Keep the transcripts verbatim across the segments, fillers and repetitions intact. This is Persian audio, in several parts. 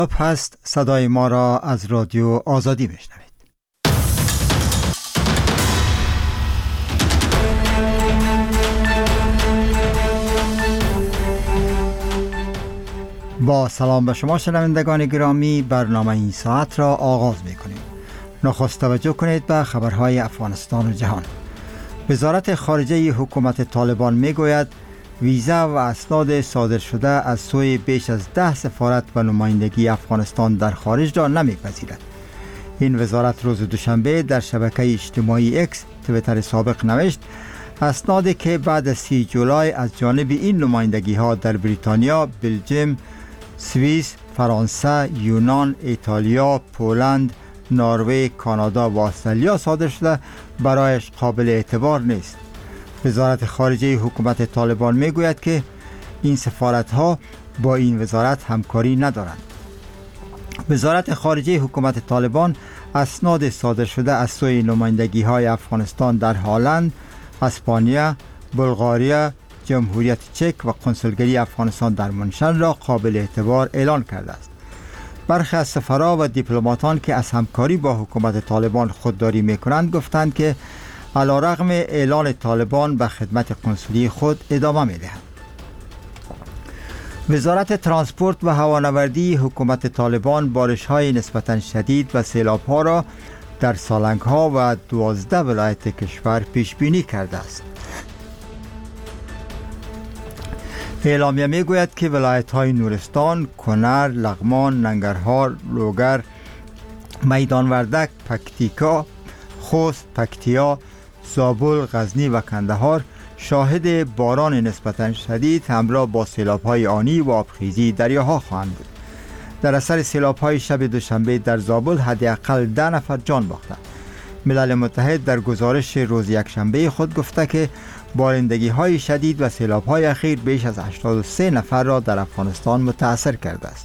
هست. صدای ما را از رادیو آزادی میشنوید. با سلام به شما شنوندگان گرامی، برنامه این ساعت را آغاز می‌کنیم. نخست توجه کنید به خبرهای افغانستان و جهان. وزارت خارجه حکومت طالبان میگوید ویزا و اسناد صادر شده از سوی بیش از ده سفارت و نمایندگی افغانستان در خارج را نمیپذیرد. این وزارت روز دوشنبه در شبکه اجتماعی اکس تویتر سابق نوشت اسنادی که بعد از سی جولای از جانب این نمایندگی ها در بریتانیا، بلژیم، سوئیس، فرانسه، یونان، ایتالیا، پولند، نروژ، کانادا و استرالیا صادر شده برایش قابل اعتبار نیست. وزارت خارجه حکومت طالبان میگوید که این سفارت ها با این وزارت همکاری ندارند. وزارت خارجه حکومت طالبان اسناد صادر شده از سوی نمایندگی های افغانستان در هلند، اسپانیا، بلغاریا، جمهوریت چک و کنسولگری افغانستان در منشن را قابل اعتبار اعلان کرده است. برخی از سفرا و دیپلماتان که از همکاری با حکومت طالبان خودداری میکنند گفتند که علیرغم اعلان طالبان به خدمت کنسولی خود ادامه میدهند. وزارت ترانسپورت و هوانوردی حکومت طالبان بارش‌های نسبتاً شدید و سیلاب‌ها را در سالنگ‌ها و دوازده ولایت کشور پیش بینی کرده است. اعلامیه میگوید که ولایت‌های نورستان، کنر، لغمان، ننگرهار، لوگر، میدان وردک، پکتیکا، خوست، پکتیا، زابل، غزنی و کندهار شاهد باران نسبتاً شدید همراه با سیلاب‌های آنی و آبخیزی دریاها خواهند بود. در اثر سیلاب‌های شب دوشنبه در زابل حداقل ده نفر جان باختند. ملل متحد در گزارش روز یکشنبه خود گفته که بارندگی‌های شدید و سیلاب‌های اخیر بیش از هشتاد و سه نفر را در افغانستان متاثر کرده است.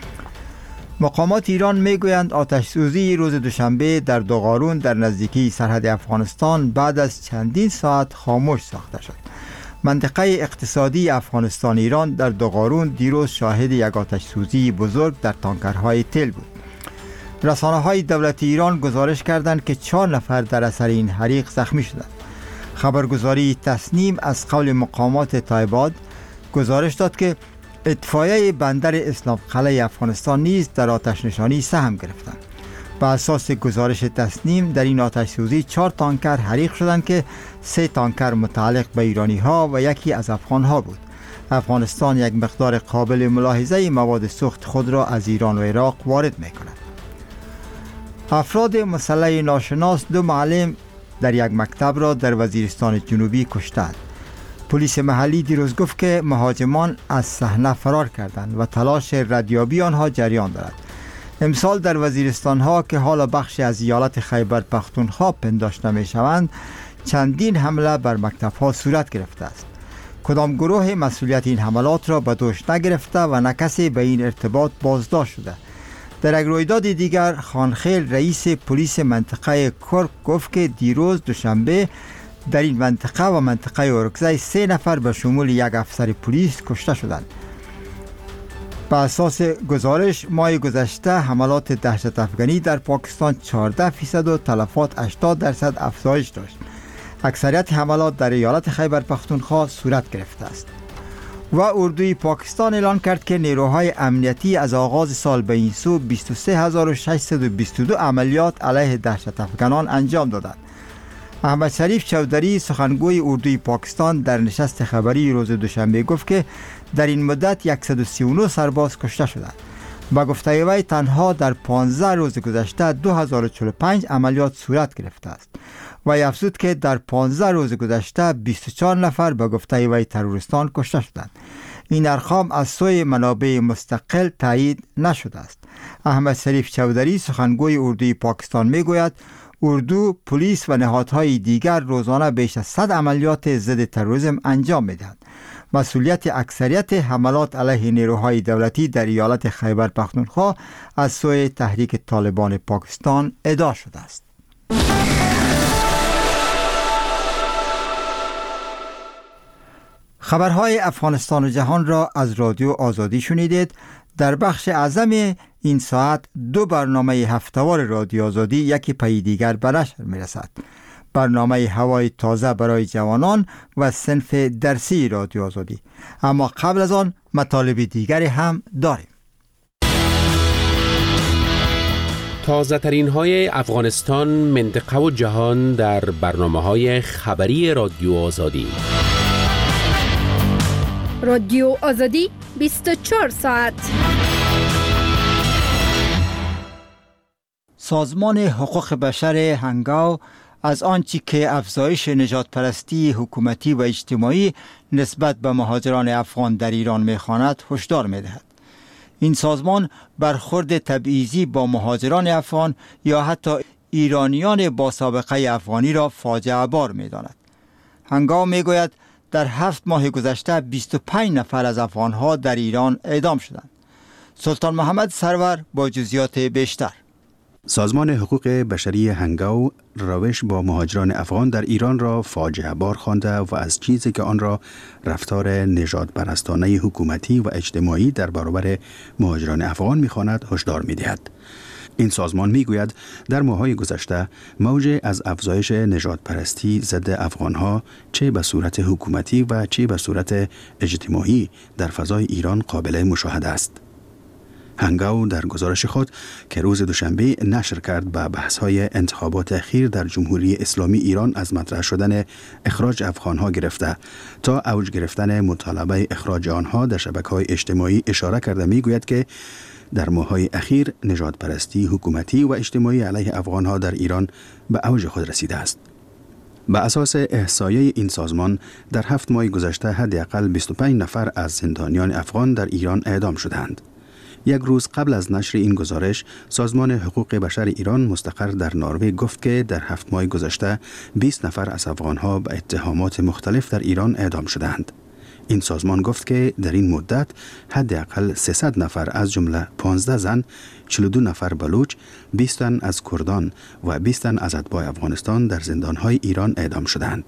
مقامات ایران میگویند آتش سوزی روز دوشنبه در دوغارون در نزدیکی سرحد افغانستان بعد از چندین ساعت خاموش ساخته شد. منطقه اقتصادی افغانستان ایران در دوغارون دیروز شاهد یک آتش سوزی بزرگ در تانکرهای تیل بود. رسانه‌های دولتی ایران گزارش کردند که چهار نفر در اثر این حریق زخمی شدند. خبرگزاری تسنیم از قول مقامات تایباد گزارش داد که اطفائیه بندر اسلام قلعه افغانستان نیز در آتش نشانی سهم گرفتند. بر اساس گزارش تسنیم در این آتش سوزی چهار تانکر حریق شدند که سه تانکر متعلق به ایرانی ها و یکی از افغان ها بود. افغانستان یک مقدار قابل ملاحظه مواد سوخت خود را از ایران و عراق وارد می کند. افراد مسلح ناشناس دو معلم در یک مکتب را در وزیرستان جنوبی کشتند. پلیس محلی دیروز گفت که مهاجمان از صحنه فرار کردند و تلاش ردیابی آنها جریان دارد. امسال در وزیرستان ها که حالا بخشی از ایالت خیبر پختونخوا پنداشته می شوند چندین حمله بر مکتب ها صورت گرفته است. کدام گروه مسئولیت این حملات را به دوش نگرفته و نه کسی به این ارتباط بازداشت شده. در یک رویداد دیگر خانخیل رئیس پلیس منطقه کرک گفت که دیروز دوشنبه در این منطقه و منطقه اورکزای سه نفر به شمول یک افسر پلیس کشته شدند. به اساس گزارش ماه گذشته حملات دهشت افغانی در پاکستان چهارده فیصد و تلفات هشتاد درصد افزایش داشت. اکثریت حملات در ایالت خیبر پختونخوا صورت گرفته است. و اردوی پاکستان اعلان کرد که نیروهای امنیتی از آغاز سال به این سو بیست و سه هزار و ششصد و بیست و دو عملیات علیه دهشت افغانان انجام دادند. احمد شریف چودری سخنگوی اردوی پاکستان در نشست خبری روز دوشنبه گفت که در این مدت صد و سی و نه سرباز کشته شدند. با گفته وی تنها در پانزده روز گذشته دو هزار و چهل و پنج عملیات صورت گرفته است. و افزود که در پانزده روز گذشته بیست و چهار نفر با گفته وی تروریستان کشته شدند. این ارقام از سوی منابع مستقل تایید نشده است. احمد شریف چودری سخنگوی اردوی پاکستان میگوید اردو، پلیس و نهادهای دیگر روزانه بیش از صد عملیات ضد تروریسم انجام میدهند. مسئولیت اکثریت حملات علیه نیروهای دولتی در ایالت خیبر پختونخوا از سوی تحریک طالبان پاکستان ادعا شده است. خبرهای افغانستان و جهان را از رادیو آزادی شنیدید. در بخش اعظم این ساعت دو برنامه هفته‌وار رادیو آزادی یکی پی دیگر به نشر می‌رسد. برنامه هوای تازه برای جوانان و صنف درسی رادیو آزادی. اما قبل از آن مطالب دیگری هم داریم. تازه ترین های افغانستان، منطقه و جهان در برنامه های خبری رادیو آزادی. رادیو آزادی بیست و چهار ساعت. سازمان حقوق بشر هنگاو از آنچه که افزایش نژاد پرستی حکومتی و اجتماعی نسبت به مهاجران افغان در ایران می‌خواند هشدار می‌دهد. این سازمان برخورد تبعیضی با مهاجران افغان یا حتی ایرانیان با سابقه افغانی را فاجعه بار می‌داند. هنگاو می‌گوید در هفت ماه گذشته بیست و پنج نفر از افغان‌ها در ایران اعدام شدند. سلطان محمد سرور با جزئیات بیشتر. سازمان حقوق بشری هنگاو روش با مهاجران افغان در ایران را فاجعه بار خوانده و از چیزی که آن را رفتار نژاد پرستانه حکومتی و اجتماعی در برابر مهاجران افغان می‌خواند هشدار می‌دهد. این سازمان می‌گوید در ماه‌های گذشته موج از افزایش نژاد پرستی ضد افغان‌ها چه به صورت حکومتی و چه به صورت اجتماعی در فضای ایران قابل مشاهده است. هنگاو در گزارش خود که روز دوشنبه نشر کرد به بحث‌های انتخابات اخیر در جمهوری اسلامی ایران از مطرح شدن اخراج افغان‌ها گرفته تا اوج گرفتن مطالبه اخراج آنها در شبکه‌های اجتماعی اشاره کرده می‌گوید که در ماه‌های اخیر نژاد پرستی حکومتی و اجتماعی علیه افغان‌ها در ایران به اوج خود رسیده است. به اساس احصایه این سازمان در هفت ماه گذشته حداقل بیست و پنج نفر از زندانیان افغان در ایران اعدام شدند. یک روز قبل از نشر این گزارش، سازمان حقوق بشر ایران مستقر در نروژ گفت که در هفت ماه گذشته بیست نفر از افغان‌ها به اتهامات مختلف در ایران اعدام شدند. این سازمان گفت که در این مدت حداقل سیصد نفر از جمله پانزده زن، چهل و دو نفر بلوچ، بیست تن از کردان و بیست تن از اتباع افغانستان در زندان‌های ایران اعدام شدند.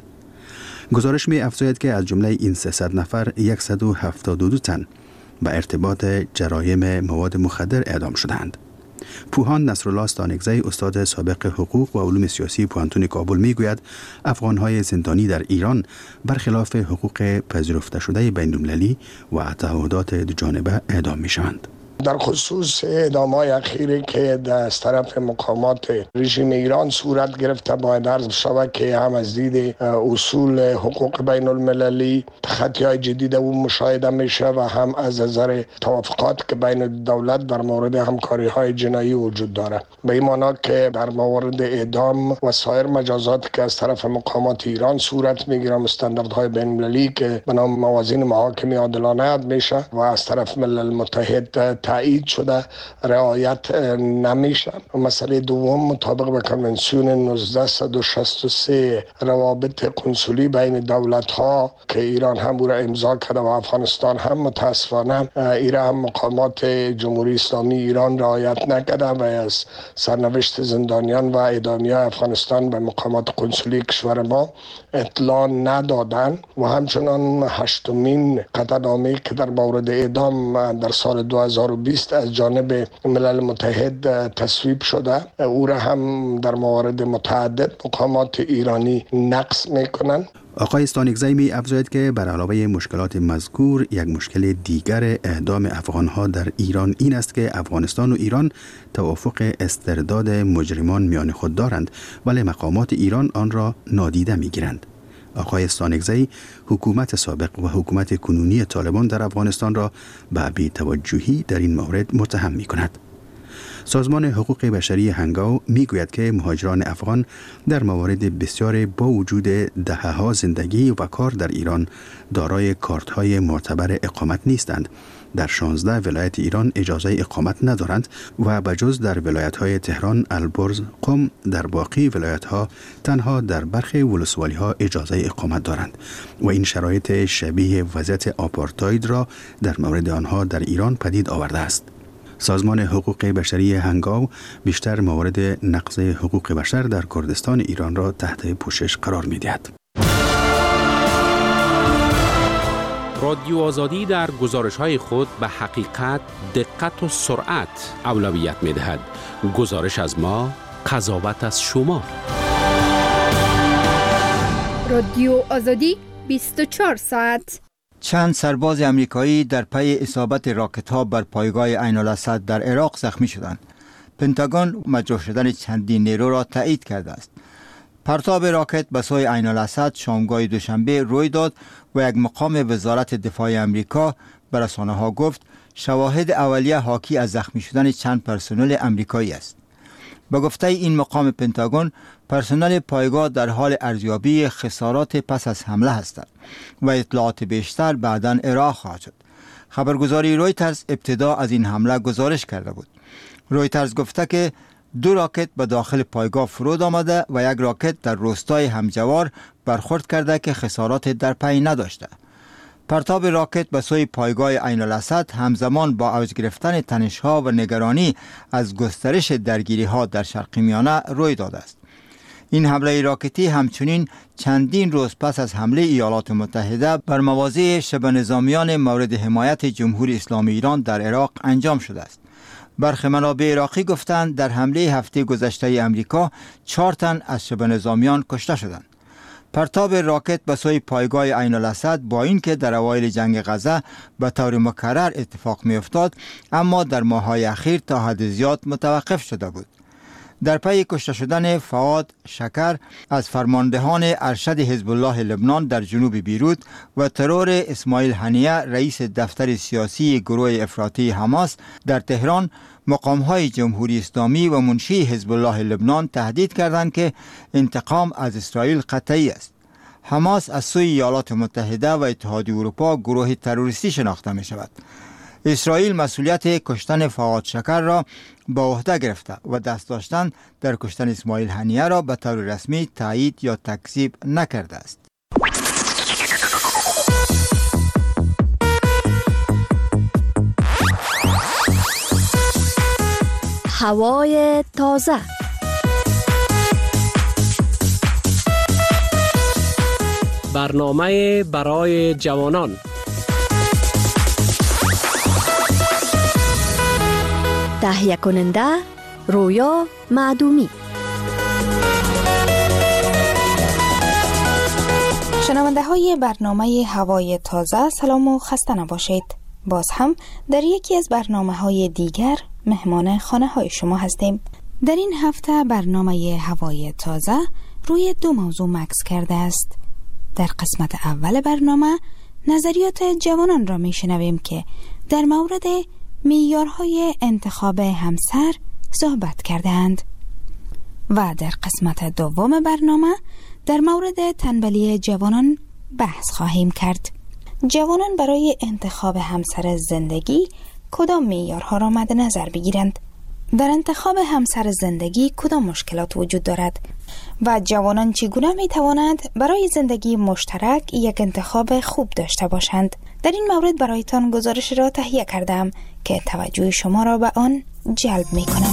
گزارش می افزاید که از جمله این سیصد نفر صد و هفتاد و دو تن به ارتباط جرایم مواد مخدر اعدام شدند. پوهان نصرالله استانکزی، استاد سابق حقوق و علوم سیاسی پوهنتون کابل میگوید افغان‌های زندانی در ایران برخلاف حقوق پذیرفته شده بین‌المللی و تعهدات دوجانبه اعدام میشوند. در خصوص اعدام‌های اخیری که از طرف مقامات رژیم ایران صورت گرفته باید عرض شود که هم از دید اصول حقوق بین المللی تخطی‌های جدید او مشاهده میشه و هم از نظر توافقات که بین دولت در مورد همکاری‌های جنایی وجود داره. به این معنی که در مورد اعدام و سایر مجازات که از طرف مقامات ایران صورت میگیره استانداردهای بین المللی که به نام موازین محاکم عادلانه میشه و از طرف ملل متحد تایید شده رعایت نمیشن. مسئله دوم مطابق به کنونسیون نوزده و شصت و سه روابط کنسولی بین دولت ها که ایران هم او را امضا کرده و افغانستان هم متاسفانه ایران هم مقامات جمهوری اسلامی ایران رعایت نکرده و از سرنوشت زندانیان و اعدامیان افغانستان به مقامات کنسولی کشور ما اطلاع ندادن و همچنان هشتمین قطعنامه‌ای که در مورد اعدام در سال دو هزار و بیست از جانب ملل متحد تصویب شده او را هم در موارد متعدد مقامات ایرانی نقض میکنند. آقای استانکزی می افزاید که بر علاوه مشکلات مذکور یک مشکل دیگر اعدام افغانها در ایران این است که افغانستان و ایران توافق استرداد مجرمان میان خود دارند ولی مقامات ایران آن را نادیده می گیرند. آقای استانکزی حکومت سابق و حکومت کنونی طالبان در افغانستان را به بی‌توجهی در این مورد متهم می کند. سازمان حقوق بشری هنگاو میگوید که مهاجران افغان در موارد بسیار با وجود دهه‌ها زندگی و کار در ایران دارای کارت‌های معتبر اقامت نیستند. در شانزده ولایت ایران اجازه اقامت ندارند و بجز در ولایت‌های تهران، البرز، قم در باقی ولایت‌ها تنها در برخی ولسوالی‌ها اجازه اقامت دارند و این شرایط شبیه وضعیت آپارتاید را در مورد آنها در ایران پدید آورده است. سازمان حقوق بشری هنگاو بیشتر موارد نقض حقوق بشر در کردستان ایران را تحت پوشش قرار می‌دهد. رادیو آزادی در گزارش‌های خود به حقیقت، دقت و سرعت اولویت می‌دهد. گزارش از ما، قضاوت از شما. رادیو آزادی بیست و چهار ساعت. چند سرباز امریکایی در پی اصابت راکت‌ها بر پایگاه عین الاسد در عراق زخمی شدند. پنتاگون مجروح شدن چندین نیرو را تایید کرده است. پرتاب راکت به سوی عین الاسد شامگاه دوشنبه روی داد و یک مقام وزارت دفاع امریکا به رسانه‌ها گفت شواهد اولیه حاکی از زخمی شدن چند پرسنل امریکایی است. به گفته این مقام پنتاگون، پرسنل پایگاه در حال ارزیابی خسارات پس از حمله هستند و اطلاعات بیشتر بعداً ارائه خواهد شد. خبرگزاری رویترز ابتدا از این حمله گزارش کرده بود. رویترز گفته که دو راکت به داخل پایگاه فرود آمده و یک راکت در روستای همجوار برخورد کرده که خسارات در پی نداشته. پرتاب راکت به سوی پایگاه عین الاسد همزمان با اوج گرفتن تنش‌ها و نگرانی از گسترش درگیری‌ها در شرق میانه روی داده است. این حمله راکتی همچنین چندین روز پس از حمله ایالات متحده بر مواضع شبه نظامیان مورد حمایت جمهوری اسلامی ایران در عراق انجام شده است. برخی منابع عراقی گفتند در حمله هفته گذشته امریکا چهار تن از شبه نظامیان کشته شدند. پرتاب راکت به سوی پایگاه عین الاسد با اینکه در اوایل جنگ غزه به طور مکرر اتفاق می افتاد، اما در ماه‌های اخیر تا حد زیاد متوقف شده بود. در پی کشته شدن فؤاد شکر از فرماندهان ارشد حزب الله لبنان در جنوب بیروت و ترور اسماعیل هنیه رئیس دفتر سیاسی گروه افراطی حماس در تهران، مقام‌های جمهوری اسلامی و منشی حزب الله لبنان تهدید کردند که انتقام از اسرائیل قطعی است. حماس از سوی ایالات متحده و اتحادیه اروپا گروه تروریستی شناخته می شود. اسرائیل مسئولیت کشتن فؤاد شکر را به عهده گرفته و دست داشتن در کشتن اسماعیل هنیه را به طور رسمی تایید یا تکذیب نکرده است. هوای تازه. برنامه برای جوانان. تهیه کننده رویا معدومی. شنونده های برنامه هوای تازه، سلام و خسته نباشید. باز هم در یکی از برنامه های دیگر مهمان خانه های شما هستیم. در این هفته برنامه هوای تازه روی دو موضوع مکس کرده است. در قسمت اول برنامه نظریات جوانان را می شنویم که در مورد معیارهای انتخاب همسر صحبت کردند و در قسمت دوم برنامه در مورد تنبلی جوانان بحث خواهیم کرد. جوانان برای انتخاب همسر زندگی کدام معیارها را مد نظر بگیرند؟ در انتخاب همسر زندگی کدام مشکلات وجود دارد و جوانان چگونه می توانند برای زندگی مشترک یک انتخاب خوب داشته باشند؟ در این مورد برایتان گزارش را تهیه کردم که توجه شما را به آن جلب می کنم.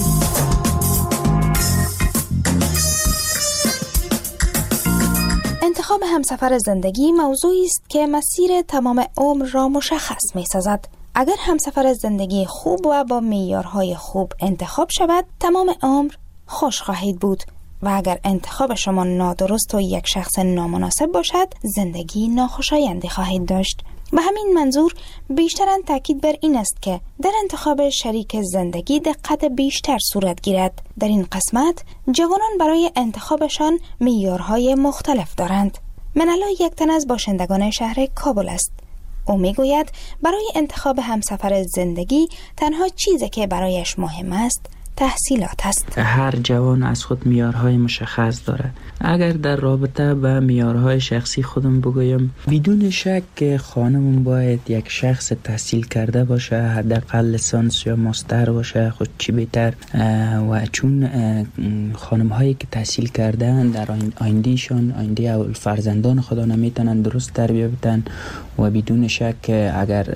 انتخاب همسفر زندگی موضوعی است که مسیر تمام عمر را مشخص می سازد. اگر همسفر زندگی خوب و با معیارهای خوب انتخاب شود، تمام عمر خوش خواهید بود و اگر انتخاب شما نادرست و یک شخص نامناسب باشد، زندگی ناخوشایندی خواهید داشت. به همین منظور بیشترن تاکید بر این است که در انتخاب شریک زندگی دقت بیشتر صورت گیرد. در این قسمت جوانان برای انتخابشان معیارهای مختلف دارند. منالا یک تن از باشندگان شهر کابل است. او میگوید برای انتخاب همسفر زندگی تنها چیزی که برایش مهم است تحصیلات است. هر جوان از خود معیارهای مشخص داره. اگر در رابطه به معیارهای شخصی خودم بگویم، بدون شک خانمون باید یک شخص تحصیل کرده باشه، حداقل لیسانس یا ماستر باشه، خود چی بهتر. و چون خانم هایی که تحصیل کردن در آیندهشان، آینده فرزندان خدا نمیتونن درست تربیت بدن و بدون شک اگر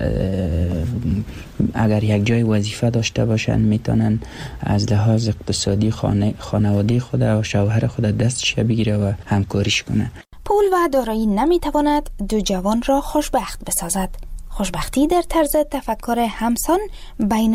اگر یک جای وظیفه داشته باشن میتونن از لحاظ اقتصادی خانه خانواده خود و شوهر خود دستش بگیره و همکاریش کنه. پول و دارایی نمیتواند دو جوان را خوشبخت بسازد. خوشبختی در طرز تفکر همسان بین